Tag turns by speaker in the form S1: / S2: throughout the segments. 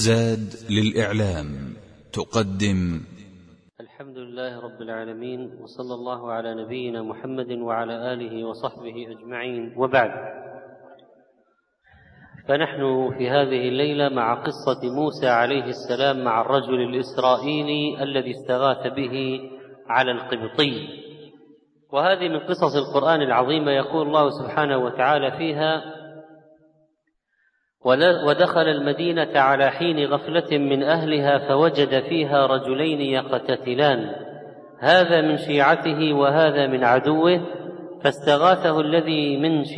S1: زاد للإعلام تقدم.
S2: الحمد لله رب العالمين، وصلى الله على نبينا محمد وعلى آله وصحبه أجمعين، وبعد. فنحن في هذه الليلة مع قصة موسى عليه السلام مع الرجل الإسرائيلي الذي استغاث به على القبطي، وهذه من قصص القرآن العظيمة. يقول الله سبحانه وتعالى فيها: ودخل المدينة على حين غفلة من أهلها فوجد فيها رجلين يقتتلان، هذا من شيعته وهذا من عدوه، فاستغاثه الذي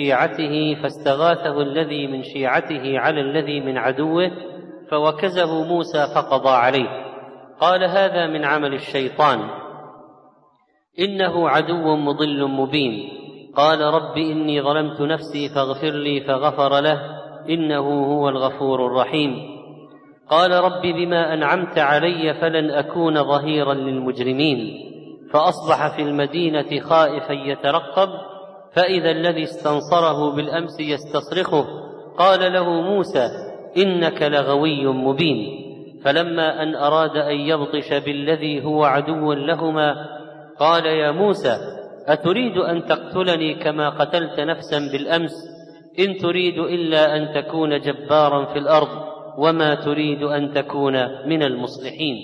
S2: من شيعته على الذي من عدوه، فوكزه موسى فقضى عليه. قال: هذا من عمل الشيطان، إنه عدو مضل مبين. قال: رب إني ظلمت نفسي فاغفر لي، فغفر له، إنه هو الغفور الرحيم. قال: رب بما أنعمت علي فلن أكون ظهيرا للمجرمين. فأصبح في المدينة خائفا يترقب، فإذا الذي استنصره بالأمس يستصرخه. قال له موسى: إنك لغوي مبين. فلما أن أراد أن يبطش بالذي هو عدو لهما قال: يا موسى أتريد أن تقتلني كما قتلت نفسا بالأمس؟ إن تريد إلا أن تكون جبارا في الأرض وما تريد أن تكون من المصلحين.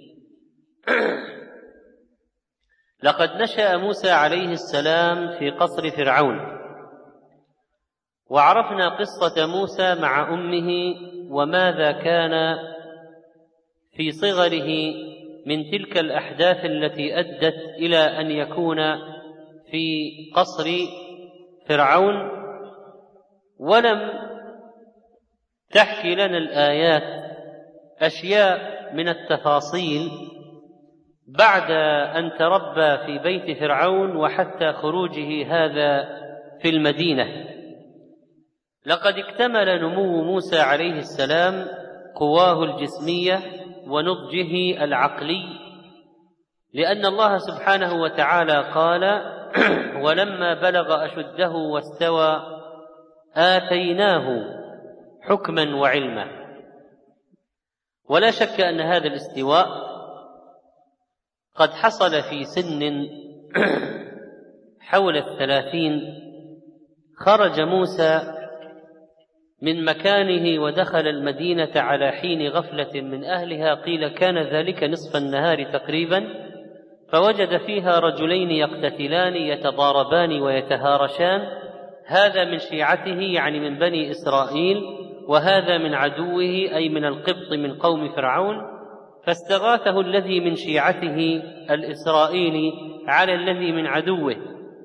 S2: لقد نشأ موسى عليه السلام في قصر فرعون، وعرفنا قصة موسى مع أمه وماذا كان في صغره من تلك الأحداث التي أدت إلى أن يكون في قصر فرعون. ولم تحكي لنا الآيات أشياء من التفاصيل بعد أن تربى في بيت فرعون وحتى خروجه هذا في المدينة. لقد اكتمل نمو موسى عليه السلام قواه الجسمية ونضجه العقلي، لأن الله سبحانه وتعالى قال: ولما بلغ أشده واستوى آتيناه حكما وعلما. ولا شك أن هذا الاستواء قد حصل في سن حول 30. خرج موسى من مكانه ودخل المدينة على حين غفلة من أهلها، قيل كان ذلك نصف النهار تقريبا، فوجد فيها رجلين يقتتلان يتضاربان ويتهارشان، هذا من شيعته يعني من بني إسرائيل، وهذا من عدوه أي من القبط من قوم فرعون. فاستغاثه الذي من شيعته الإسرائيلي على الذي من عدوه.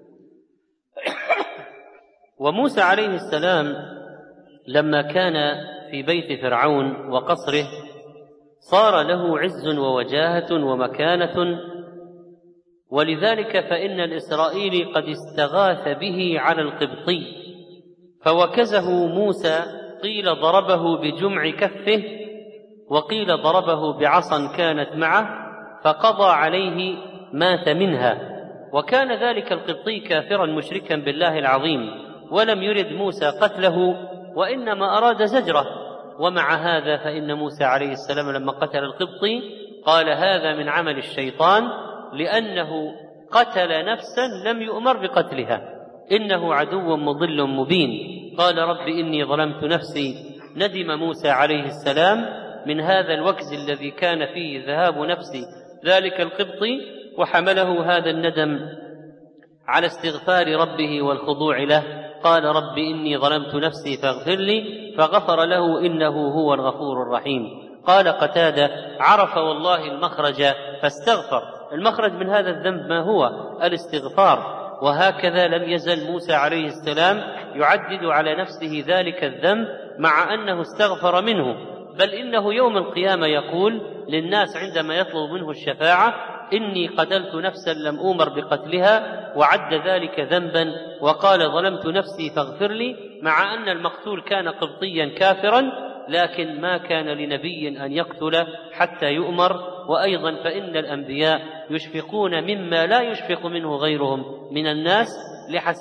S2: وموسى عليه السلام لما كان في بيت فرعون وقصره صار له عز ووجاهة ومكانة، ولذلك فإن الإسرائيلي قد استغاث به على القبطي فوكزه موسى، قيل ضربه بجمع كفه وقيل ضربه بعصا كانت معه فقضى عليه، مات منها. وكان ذلك القبطي كافرا مشركا بالله العظيم، ولم يرد موسى قتله وإنما أراد زجره. ومع هذا فإن موسى عليه السلام لما قتل القبطي قال: هذا من عمل الشيطان، لأنه قتل نفسا لم يؤمر بقتلها، إنه عدو مضل مبين. قال: رب إني ظلمت نفسي. ندم موسى عليه السلام من هذا الوكز الذي كان فيه ذهاب نفس ذلك القبطي، وحمله هذا الندم على استغفار ربه والخضوع له. قال: رب إني ظلمت نفسي فاغفر لي، فغفر له، إنه هو الغفور الرحيم. قال قتادة: عرف والله المخرج فاستغفر. المخرج من هذا الذنب ما هو؟ الاستغفار. وهكذا لم يزل موسى عليه السلام يعدد على نفسه ذلك الذنب مع أنه استغفر منه، بل إنه يوم القيامة يقول للناس عندما يطلب منه الشفاعة: إني قتلت نفسا لم أؤمر بقتلها، وعد ذلك ذنبا وقال: ظلمت نفسي فاغفر لي، مع أن المقتول كان قبطيا كافرا، لكن ما كان لنبي أن يقتل حتى يؤمر. وأيضا فإن الأنبياء يشفقون مما لا يشفق منه غيرهم من الناس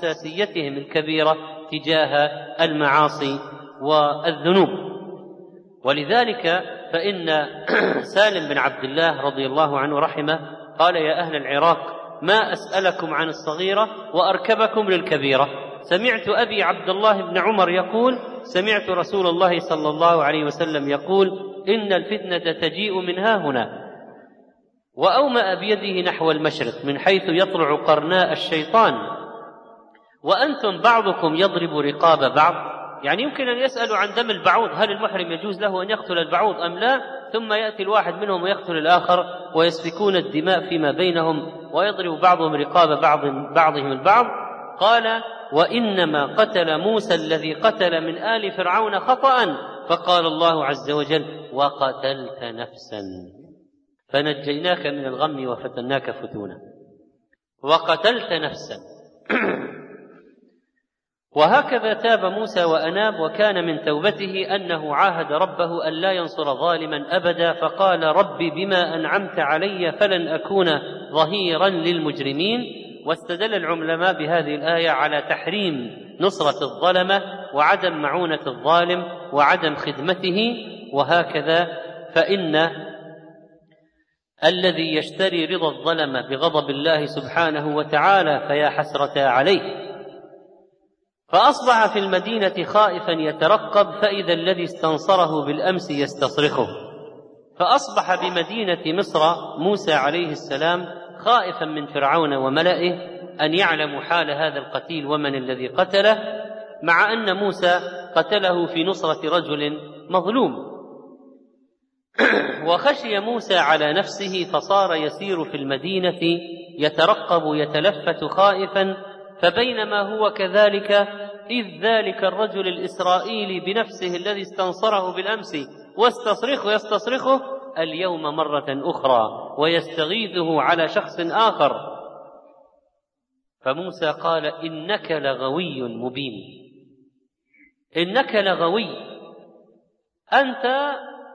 S2: لحساسيتهم الكبيرة تجاه المعاصي والذنوب. ولذلك فإن سالم بن عبد الله رضي الله عنه رحمه قال: يا أهل العراق، ما أسألكم عن الصغيرة وأركبكم للكبيرة. سمعت أبي عبد الله بن عمر يقول: سمعت رسول الله صلى الله عليه وسلم يقول: إن الفتنة تجيء من ها هنا. وأومأ بيده نحو المشرق من حيث يطلع قرناء الشيطان، وأنتم بعضكم يضرب رقاب بعض. يعني يمكن أن يسألوا عن دم البعوض، هل المحرم يجوز له أن يقتل البعوض أم لا؟ ثم يأتي الواحد منهم ويقتل الآخر ويسفكون الدماء فيما بينهم ويضرب بعضهم رقاب بعضهم البعض. قال: وإنما قتل موسى الذي قتل من آل فرعون خطأ. فقال الله عز وجل: وقتلت نفسا فنجيناك من الغم وفتناك فتونا. وقتلت نفسا. وهكذا تاب موسى وأناب، وكان من توبته أنه عاهد ربه أن لا ينصر ظالما أبدا، فقال: رب بما أنعمت علي فلن أكون ظهيرا للمجرمين. واستدل العلماء بهذه الآية على تحريم نصرة الظلمة وعدم معونة الظالم وعدم خدمته. وهكذا فإن الذي يشتري رضا الظلمة بغضب الله سبحانه وتعالى فيا حسرة عليه. فأصبح في المدينة خائفا يترقب، فإذا الذي استنصره بالأمس يستصرخه. فأصبح بمدينة مصر موسى عليه السلام خائفا من فرعون وملئه أن يعلموا حال هذا القتيل ومن الذي قتله، مع أن موسى قتله في نصرة رجل مظلوم. وخشي موسى على نفسه فصار يسير في المدينة يترقب يتلفت خائفا. فبينما هو كذلك إذ ذلك الرجل الإسرائيلي بنفسه الذي استنصره بالأمس يستصرخه اليوم مرة أخرى ويستغيثه على شخص آخر. فموسى قال: إنك لغوي مبين. إنك لغوي، أنت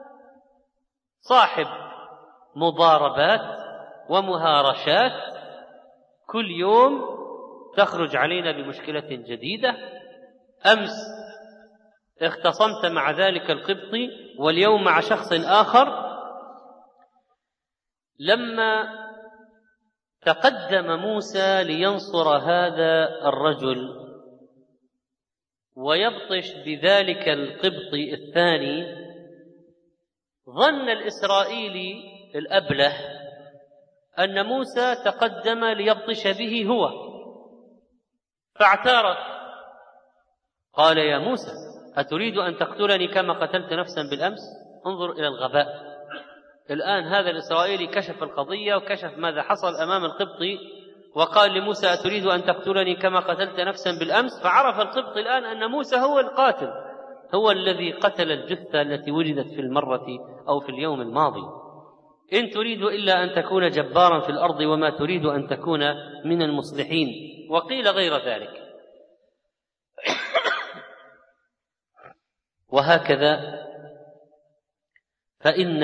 S2: صاحب مضاربات ومهارشات، كل يوم تخرج علينا بمشكلة جديدة. أمس اختصمت مع ذلك القبطي، واليوم مع شخص آخر. لما تقدم موسى لينصر هذا الرجل ويبطش بذلك القبطي الثاني، ظن الإسرائيلي الأبله أن موسى تقدم ليبطش به هو، فاعترف. قال: يا موسى، أتريد أن تقتلني كما قتلت نفسا بالأمس؟ انظر إلى الغباء. الآن هذا الإسرائيلي كشف القضية وكشف ماذا حصل أمام القبطي، وقال لموسى: أتريد أن تقتلني كما قتلت نفسا بالأمس؟ فعرف القبطي الآن أن موسى هو القاتل، هو الذي قتل الجثة التي وجدت في المرة أو في اليوم الماضي. إن تريد إلا أن تكون جبارا في الأرض وما تريد أن تكون من المصلحين. وقيل غير ذلك. وهكذا فإن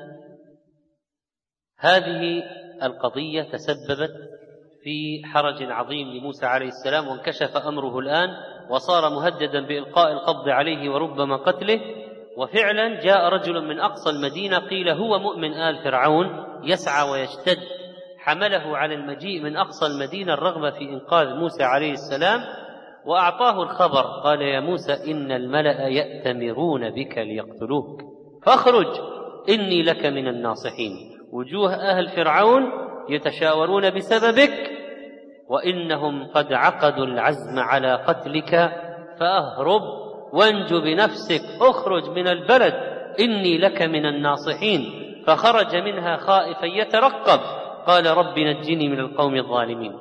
S2: هذه القضية تسببت في حرج عظيم لموسى عليه السلام، وانكشف أمره الآن وصار مهددا بإلقاء القبض عليه وربما قتله. وفعلا جاء رجل من أقصى المدينة قيل هو مؤمن آل فرعون يسعى ويشتد، حمله على المجيء من أقصى المدينة الرغبة في إنقاذ موسى عليه السلام، وأعطاه الخبر. قال: يا موسى، إن الملأ يأتمرون بك ليقتلوك فاخرج إني لك من الناصحين. وجوه أهل فرعون يتشاورون بسببك، وإنهم قد عقدوا العزم على قتلك، فأهرب وانج بنفسك، اخرج من البلد إني لك من الناصحين. فخرج منها خائفا يترقب، قال: رب نجني من القوم الظالمين.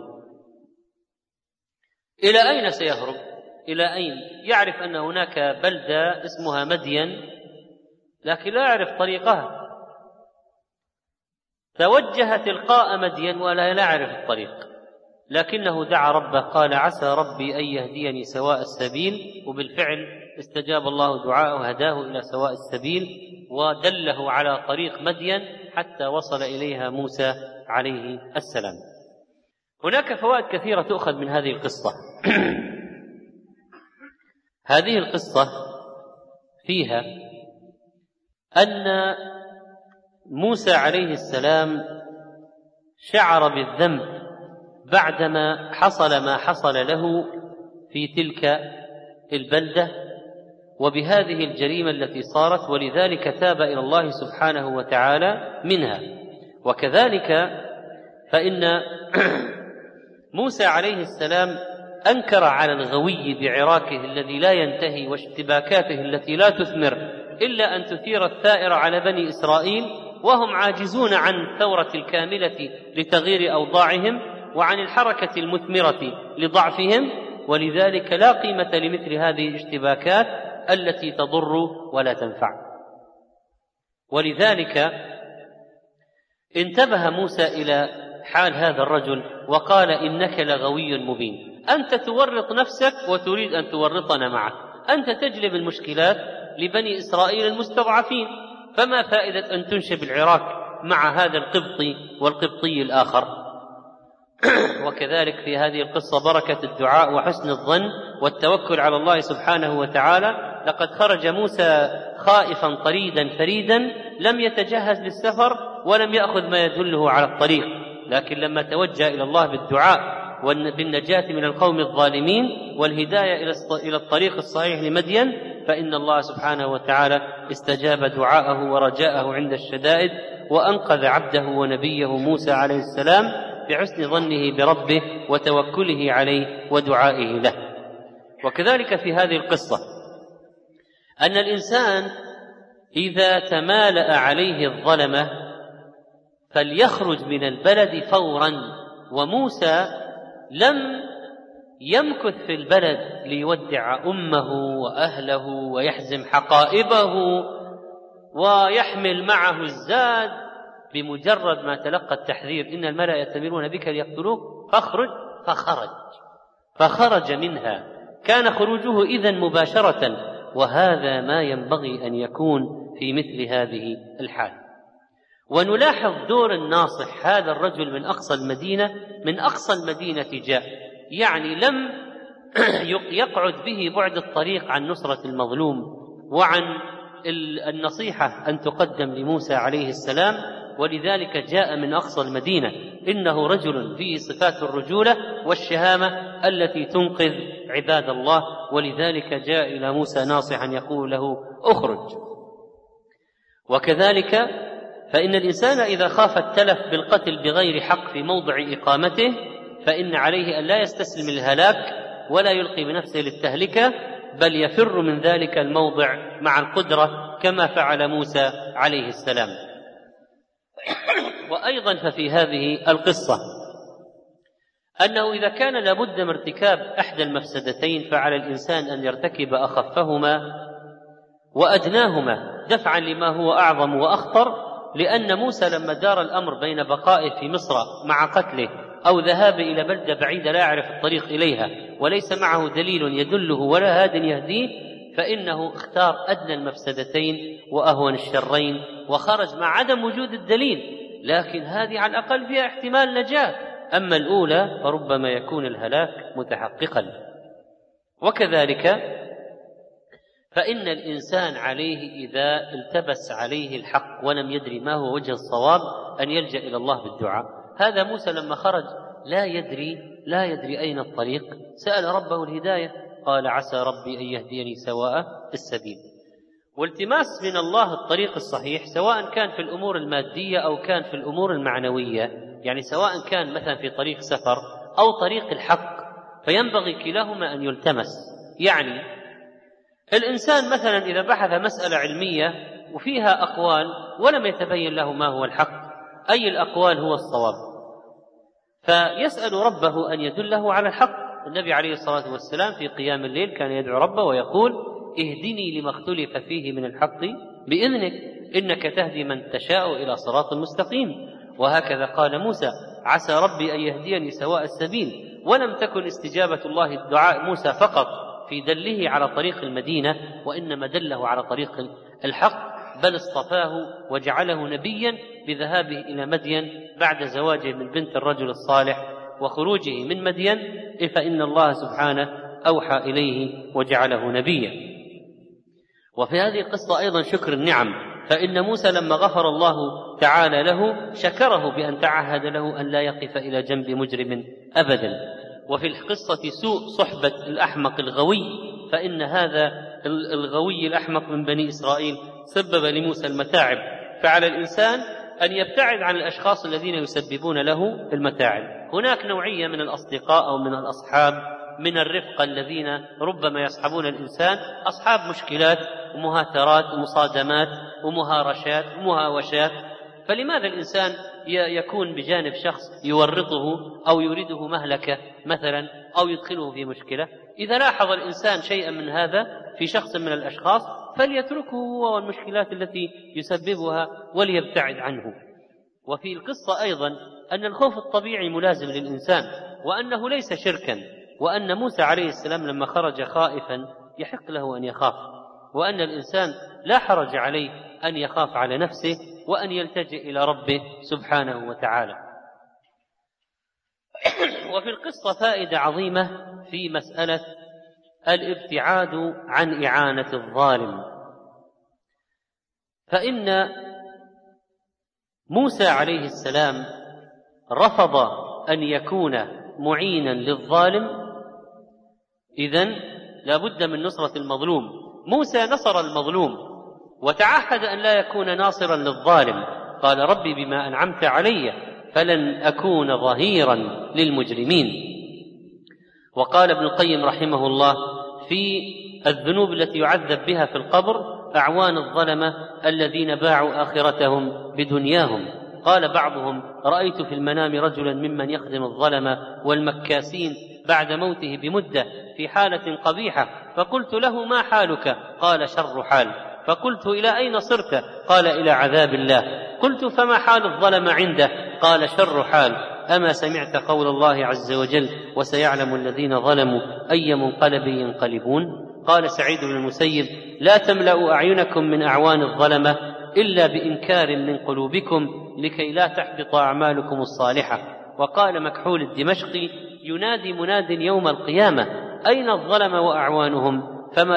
S2: إلى أين سيهرب؟ إلى أين؟ يعرف أن هناك بلدة اسمها مدين، لكن لا يعرف طريقها. توجه تلقاء مدين ولا يعرف الطريق، لكنه دعا ربه قال: عسى ربي أن يهديني سواء السبيل. وبالفعل استجاب الله دعاءه وهداه إلى سواء السبيل ودله على طريق مدين حتى وصل إليها موسى عليه السلام. هناك فوائد كثيرة تؤخذ من هذه القصة. هذه القصة فيها أن موسى عليه السلام شعر بالذنب بعدما حصل ما حصل له في تلك البلدة وبهذه الجريمة التي صارت، ولذلك تاب إلى الله سبحانه وتعالى منها. وكذلك فإن موسى عليه السلام أنكر على الغوي بعراكه الذي لا ينتهي واشتباكاته التي لا تثمر إلا أن تثير الثائر على بني إسرائيل، وهم عاجزون عن الثورة الكاملة لتغيير أوضاعهم وعن الحركة المثمرة لضعفهم، ولذلك لا قيمة لمثل هذه الاشتباكات التي تضر ولا تنفع. ولذلك انتبه موسى إلى حال هذا الرجل وقال: إنك لغوي مبين، أنت تورط نفسك وتريد أن تورطنا معك، أنت تجلب المشكلات لبني إسرائيل المستضعفين، فما فائدة أن تنشب العراك مع هذا القبطي والقبطي الآخر. وكذلك في هذه القصة بركة الدعاء وحسن الظن والتوكل على الله سبحانه وتعالى. لقد خرج موسى خائفا طريدا فريدا، لم يتجهز للسفر ولم يأخذ ما يدله على الطريق، لكن لما توجه إلى الله بالدعاء بالنجاة من القوم الظالمين والهداية إلى الطريق الصحيح لمدين، فإن الله سبحانه وتعالى استجاب دعاءه ورجاءه عند الشدائد، وأنقذ عبده ونبيه موسى عليه السلام بحسن ظنه بربه وتوكله عليه ودعائه له. وكذلك في هذه القصة أن الإنسان إذا تمالأ عليه الظلمة فليخرج من البلد فورا، وموسى لم يمكث في البلد ليودع أمه وأهله ويحزم حقائبه ويحمل معه الزاد. بمجرد ما تلقى التحذير إن الملأ يأتمرون بك ليقتلوك فخرج منها. كان خروجه إذن مباشرة، وهذا ما ينبغي أن يكون في مثل هذه الحال. ونلاحظ دور الناصح، هذا الرجل من أقصى المدينة جاء، يعني لم يقعد به بعد الطريق عن نصرة المظلوم وعن النصيحة أن تقدم لموسى عليه السلام، ولذلك جاء من أقصى المدينة. إنه رجل فيه صفات الرجولة والشهامة التي تنقذ عباد الله، ولذلك جاء إلى موسى ناصحا يقول له: أخرج. وكذلك فإن الإنسان إذا خاف التلف بالقتل بغير حق في موضع إقامته فإن عليه أن لا يستسلم الهلاك ولا يلقي بنفسه للتهلكة، بل يفر من ذلك الموضع مع القدرة كما فعل موسى عليه السلام. وأيضا ففي هذه القصة أنه إذا كان لابد من ارتكاب أحد المفسدتين فعلى الإنسان أن يرتكب أخفهما وأدناهما دفعا لما هو أعظم وأخطر، لأن موسى لما دار الأمر بين بقائه في مصر مع قتله أو ذهاب إلى بلدة بعيدة لا يعرف الطريق إليها وليس معه دليل يدله ولا هاد يهديه، فإنه اختار أدنى المفسدتين وأهون الشرين وخرج مع عدم وجود الدليل، لكن هذه على الأقل فيها احتمال نجاة، أما الأولى فربما يكون الهلاك متحققا. وكذلك فإن الإنسان عليه إذا التبس عليه الحق ولم يدري ما هو وجه الصواب أن يلجأ إلى الله بالدعاء. هذا موسى لما خرج لا يدري أين الطريق، سأل ربه الهداية، قال: عسى ربي أن يهديني سواء السبيل. والتماس من الله الطريق الصحيح سواء كان في الأمور المادية أو كان في الأمور المعنوية، يعني سواء كان مثلا في طريق سفر أو طريق الحق، فينبغي كلاهما أن يلتمس. يعني الإنسان مثلا إذا بحث مسألة علمية وفيها أقوال ولم يتبين له ما هو الحق، أي الأقوال هو الصواب، فيسأل ربه أن يدله على الحق. النبي عليه الصلاة والسلام في قيام الليل كان يدعو ربه ويقول: اهدني لما اختلف فيه من الحق بإذنك إنك تهدي من تشاء إلى صراط مستقيم. وهكذا قال موسى: عسى ربي أن يهديني سواء السبيل. ولم تكن استجابة الله الدعاء موسى فقط في دله على طريق المدينة، وإنما دله على طريق الحق، بل اصطفاه وجعله نبيا بذهابه إلى مدين بعد زواجه من بنت الرجل الصالح وخروجه من مدين، فإن الله سبحانه أوحى إليه وجعله نبيا. وفي هذه القصة أيضا شكر النعم، فإن موسى لما غفر الله تعالى له شكره بأن تعهد له أن لا يقف إلى جنب مجرم أبدا. وفي القصة سوء صحبة الأحمق الغوي، فإن هذا الغوي الأحمق من بني إسرائيل سبب لموسى المتاعب، فعلى الإنسان أن يبتعد عن الأشخاص الذين يسببون له المتاعب. هناك نوعية من الأصدقاء أو من الأصحاب من الرفقة الذين ربما يصحبون الإنسان أصحاب مشكلات ومهاترات ومصادمات ومهارشات ومهاوشات، فلماذا الإنسان يكون بجانب شخص يورطه أو يريده مهلكة مثلا أو يدخله في مشكلة؟ إذا لاحظ الإنسان شيئا من هذا في شخص من الأشخاص فليتركه هو والمشكلات التي يسببها وليبتعد عنه. وفي القصة أيضا أن الخوف الطبيعي ملازم للإنسان، وأنه ليس شركا، وأن موسى عليه السلام لما خرج خائفا يحق له أن يخاف، وأن الإنسان لا حرج عليه أن يخاف على نفسه وأن يلتجئ إلى ربه سبحانه وتعالى. وفي القصة فائدة عظيمة في مسألة الابتعاد عن إعانة الظالم، فإن موسى عليه السلام رفض أن يكون معينا للظالم، إذن لا بد من نصرة المظلوم. موسى نصر المظلوم وتعهد أن لا يكون ناصرا للظالم، قال ربي بما أنعمت علي فلن أكون ظهيرا للمجرمين. وقال ابن القيم رحمه الله في الذنوب التي يعذب بها في القبر أعوان الظلمة الذين باعوا آخرتهم بدنياهم. قال بعضهم رأيت في المنام رجلا ممن يخدم الظلمة والمكاسين بعد موته بمدة في حالة قبيحة، فقلت له ما حالك؟ قال شر حال. فقلت إلى أين صرت؟ قال إلى عذاب الله. قلت فما حال الظلم عنده؟ قال شر حال. أما سمعت قول الله عز وجل وسيعلم الذين ظلموا أي منقلب ينقلبون؟ قال سعيد بن المسيب لا تملأوا أعينكم من أعوان الظلمة إلا بإنكار من قلوبكم لكي لا تحبط أعمالكم الصالحة. وقال مكحول الدمشقي ينادي مناد يوم القيامة أين الظلم وأعوانهم؟ فما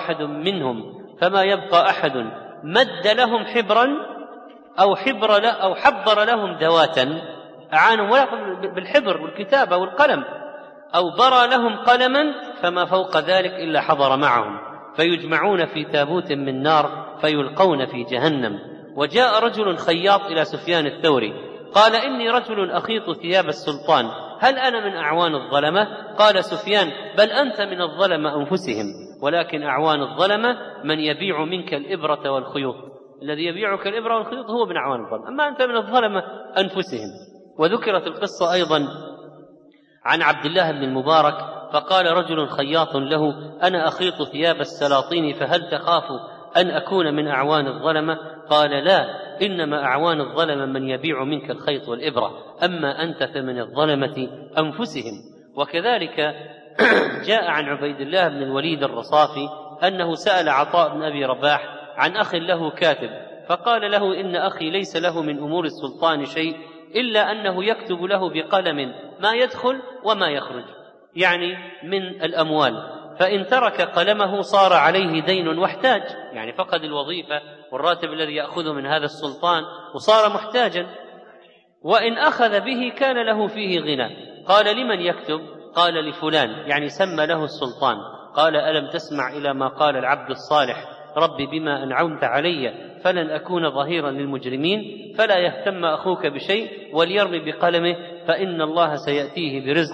S2: يبقى أحد مد لهم حبرا أو حبر لهم دواتا أعانهم بالحبر والكتابة والقلم، أو برى لهم قلما فما فوق ذلك إلا حضر معهم، فيجمعون في تابوت من نار فيلقون في جهنم. وجاء رجل خياط إلى سفيان الثوري قال إني رجل أخيط ثياب السلطان، هل أنا من أعوان الظلمة؟ قال سفيان بل أنت من الظلمة أنفسهم، ولكن أعوان الظلمة من يبيع منك الإبرة والخيوط، الذي يبيعك الإبرة والخيوط هو من أعوان الظلمة، أما أنت من الظلمة أنفسهم. وذكرت القصة أيضا عن عبد الله بن المبارك فقال رجل خياط له أنا أخيط ثياب السلاطين فهل تخاف أن أكون من أعوان الظلمة؟ قال لا، إنما أعوان الظلمة من يبيع منك الخيط والإبرة، أما أنت فمن الظلمة أنفسهم. وكذلك جاء عن عبيد الله بن الوليد الرصافي أنه سأل عطاء بن أبي رباح عن أخ له كاتب، فقال له إن أخي ليس له من أمور السلطان شيء إلا أنه يكتب له بقلم ما يدخل وما يخرج، يعني من الأموال، فإن ترك قلمه صار عليه دين واحتاج، يعني فقد الوظيفة والراتب الذي يأخذه من هذا السلطان وصار محتاجا، وإن أخذ به كان له فيه غنى. قال لمن يكتب؟ قال لفلان، يعني سمى له السلطان. قال ألم تسمع إلى ما قال العبد الصالح ربي بما أنعمت علي فلن أكون ظهيرا للمجرمين؟ فلا يهتم أخوك بشيء وليرمي بقلمه فإن الله سيأتيه برزق.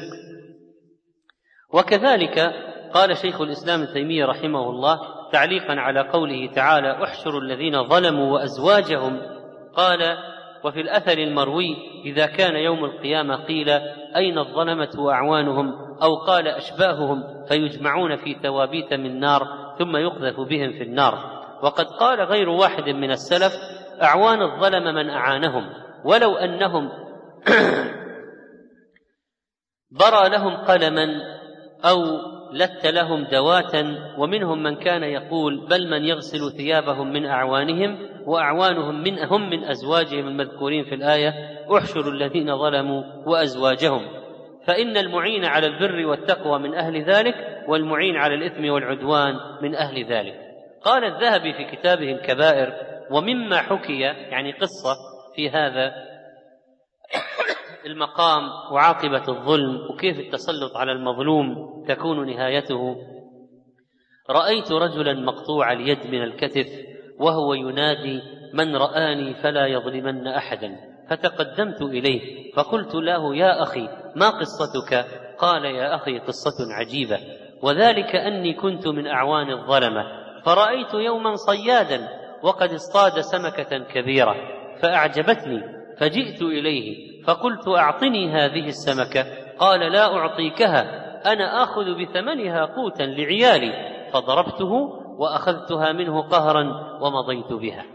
S2: وكذلك قال شيخ الإسلام ابن تيمية رحمه الله تعليقا على قوله تعالى احشروا الذين ظلموا وأزواجهم، قال وفي الأثر المروي إذا كان يوم القيامة قيل أين الظلمة وأعوانهم، أو قال أشباههم، فيجمعون في توابيت من نار ثم يقذف بهم في النار. وقد قال غير واحد من السلف أعوان الظلم من أعانهم، ولو أنهم برى لهم قلما أو لت لهم دواتا. ومنهم من كان يقول بل من يغسل ثيابهم من أعوانهم وأعوانهم هم من أزواجهم المذكورين في الآية احشروا الذين ظلموا وأزواجهم، فإن المعين على البر والتقوى من أهل ذلك، والمعين على الإثم والعدوان من أهل ذلك. قال الذهبي في كتابه الكبائر ومما حكي يعني قصة في هذا المقام وعاقبة الظلم وكيف التسلط على المظلوم تكون نهايته. رأيت رجلا مقطوع اليد من الكتف وهو ينادي: من رآني فلا يظلمن أحدا. فتقدمت إليه فقلت له: يا أخي ما قصتك؟ قال: يا أخي قصة عجيبة، وذلك أني كنت من أعوان الظلمة، فرأيت يوما صيادا وقد اصطاد سمكة كبيرة فأعجبتني، فجئت إليه فقلت: أعطني هذه السمكة. قال: لا أعطيكها، أنا آخذ بثمنها قوتا لعيالي. فضربته وأخذتها منه قهرا ومضيت بها.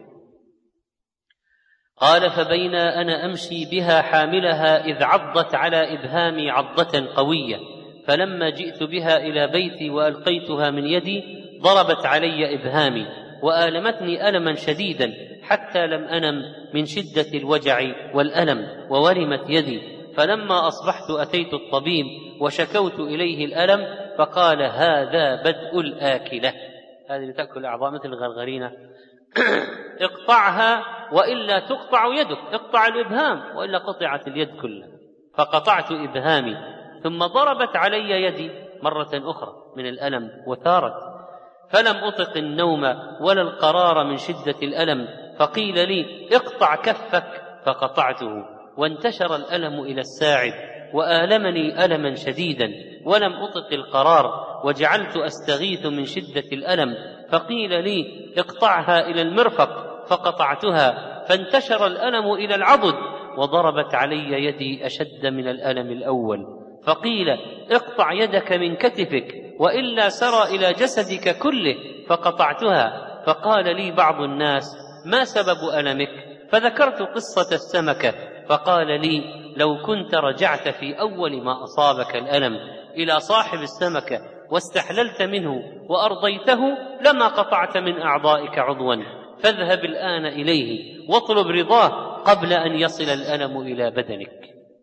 S2: قال: فبين أنا أمشي بها حاملها إذ عضت على إبهامي عضة قوية، فلما جئت بها إلى بيتي وألقيتها من يدي ضربت علي إبهامي وآلمتني ألما شديدا حتى لم أنم من شدة الوجع والألم وورمت يدي. فلما أصبحت أتيت الطبيب وشكوت إليه الألم، فقال: هذا بدء الآكلة، هذه اللي تأكل أعضاء مثل الغرغرينة، اقطعها وإلا تقطع يدك، اقطع الإبهام وإلا قطعت اليد كلها. فقطعت إبهامي، ثم ضربت علي يدي مرة أخرى من الألم وثارت، فلم أطق النوم ولا القرار من شدة الألم. فقيل لي: اقطع كفك، فقطعته، وانتشر الألم إلى الساعد وآلمني ألما شديدا ولم أطق القرار، وجعلت أستغيث من شدة الألم. فقيل لي: اقطعها إلى المرفق، فقطعتها، فانتشر الألم إلى العضد وضربت علي يدي أشد من الألم الأول. فقيل: اقطع يدك من كتفك وإلا سرى إلى جسدك كله، فقطعتها. فقال لي بعض الناس: ما سبب ألمك؟ فذكرت قصة السمكة، فقال لي: لو كنت رجعت في أول ما أصابك الألم إلى صاحب السمكة واستحللت منه وأرضيته لما قطعت من أعضائك عضوا، فاذهب الآن إليه واطلب رضاه قبل أن يصل الألم إلى بدنك.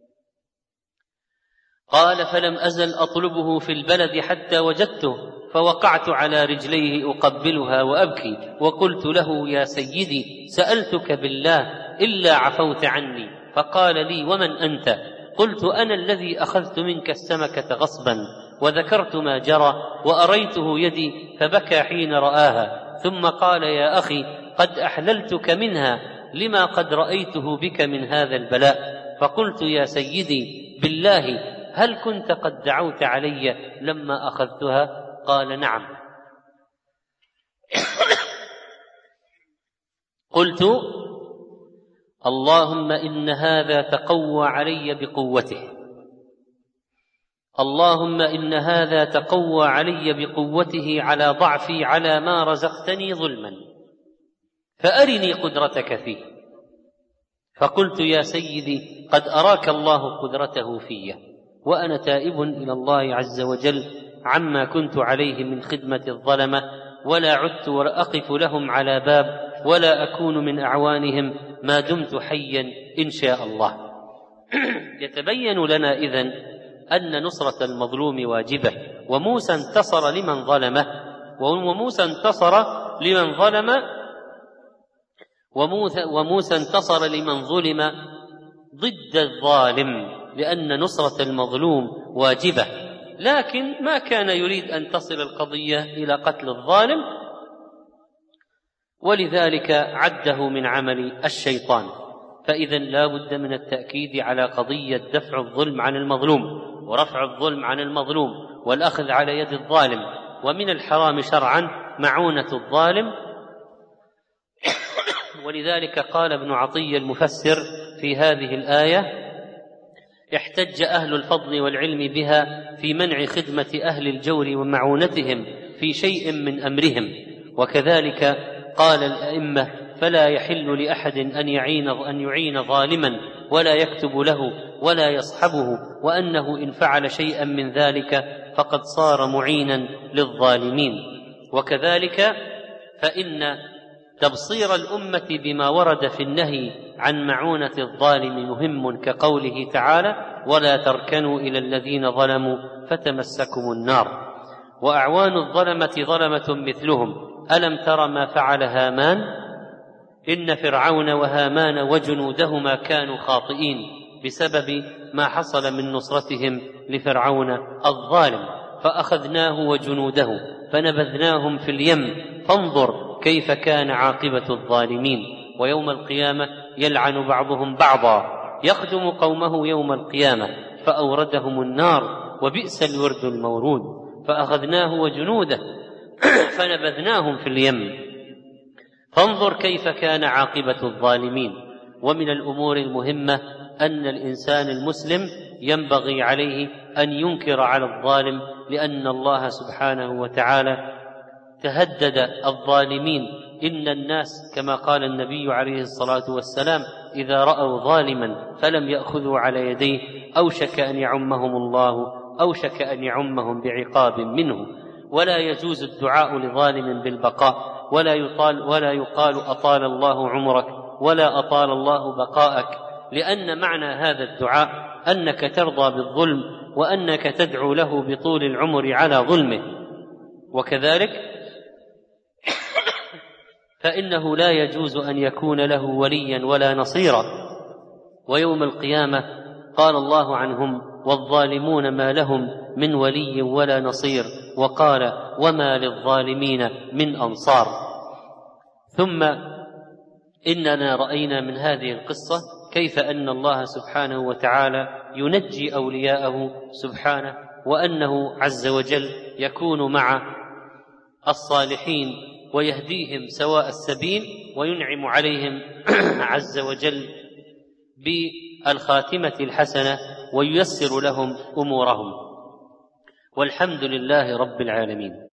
S2: قال: فلم أزل أطلبه في البلد حتى وجدته، فوقعت على رجليه أقبلها وأبكي، وقلت له: يا سيدي، سألتك بالله إلا عفوت عني. فقال لي: ومن أنت؟ قلت: أنا الذي أخذت منك السمكة غصبا. وذكرت ما جرى وأريته يدي، فبكى حين رآها، ثم قال: يا أخي، قد أحللتك منها لما قد رأيته بك من هذا البلاء. فقلت: يا سيدي، بالله هل كنت قد دعوت علي لما أخذتها؟ قال: نعم. قلت: اللهم إن هذا تقوى علي بقوته، اللهم إن هذا تقوى علي بقوته على ضعفي على ما رزقتني ظلما، فأرني قدرتك فيه. فقلت: يا سيدي، قد أراك الله قدرته في، وأنا تائب إلى الله عز وجل عما كنت عليه من خدمة الظلمة، ولا عدت وأقف لهم على باب، ولا أكون من أعوانهم ما دمت حيا إن شاء الله. يتبين لنا إذن أن نصرة المظلوم واجبة، وموسى انتصر لمن ظلمه، وموسى انتصر لمن ظلم ضد الظالم، لأن نصرة المظلوم واجبة. لكن ما كان يريد أن تصل القضية إلى قتل الظالم، ولذلك عده من عمل الشيطان. فإذا لا بد من التأكيد على قضية دفع الظلم عن المظلوم، ورفع الظلم عن المظلوم، والأخذ على يد الظالم. ومن الحرام شرعا معونة الظالم. ولذلك قال ابن عطية المفسر في هذه الآية: احتج أهل الفضل والعلم بها في منع خدمة أهل الجور ومعونتهم في شيء من أمرهم. وكذلك قال الأئمة: فلا يحل لأحد أن يعين ظالما ولا يكتب له ولا يصحبه، وأنه إن فعل شيئا من ذلك فقد صار معينا للظالمين. وكذلك فإن تبصير الأمة بما ورد في النهي عن معونة الظالم مهم، كقوله تعالى: ولا تركنوا إلى الذين ظلموا فتمسكم النار. وأعوان الظلمة ظلمة مثلهم، ألم تر ما فعل هامان؟ إن فرعون وهامان وجنودهما كانوا خاطئين بسبب ما حصل من نصرتهم لفرعون الظالم، فأخذناه وجنوده فنبذناهم في اليم فانظر كيف كان عاقبة الظالمين. ويوم القيامة يلعن بعضهم بعضا يخدم قومه يوم القيامة فأوردهم النار وبئس الورد المورود. فأخذناه وجنوده فنبذناهم في اليم فانظر كيف كان عاقبة الظالمين. ومن الأمور المهمة أن الإنسان المسلم ينبغي عليه أن ينكر على الظالم، لأن الله سبحانه وتعالى تهدد الظالمين. إن الناس كما قال النبي عليه الصلاة والسلام إذا رأوا ظالما فلم يأخذوا على يديه أوشك أن يعمهم الله، أوشك أن يعمهم بعقاب منه. ولا يجوز الدعاء لظالم بالبقاء، ولا يقال أطال الله عمرك ولا أطال الله بقاءك، لأن معنى هذا الدعاء أنك ترضى بالظلم وأنك تدعو له بطول العمر على ظلمه. وكذلك فإنه لا يجوز أن يكون له وليا ولا نصيرا. ويوم القيامة قال الله عنهم والظالمون ما لهم من ولي ولا نصير، وقال وما للظالمين من أنصار. ثم إننا رأينا من هذه القصة كيف أن الله سبحانه وتعالى ينجي أولياءه سبحانه، وأنه عز وجل يكون مع الصالحين ويهديهم سواء السبيل وينعم عليهم عز وجل بالخاتمة الحسنة وييسر لهم أمورهم. والحمد لله رب العالمين.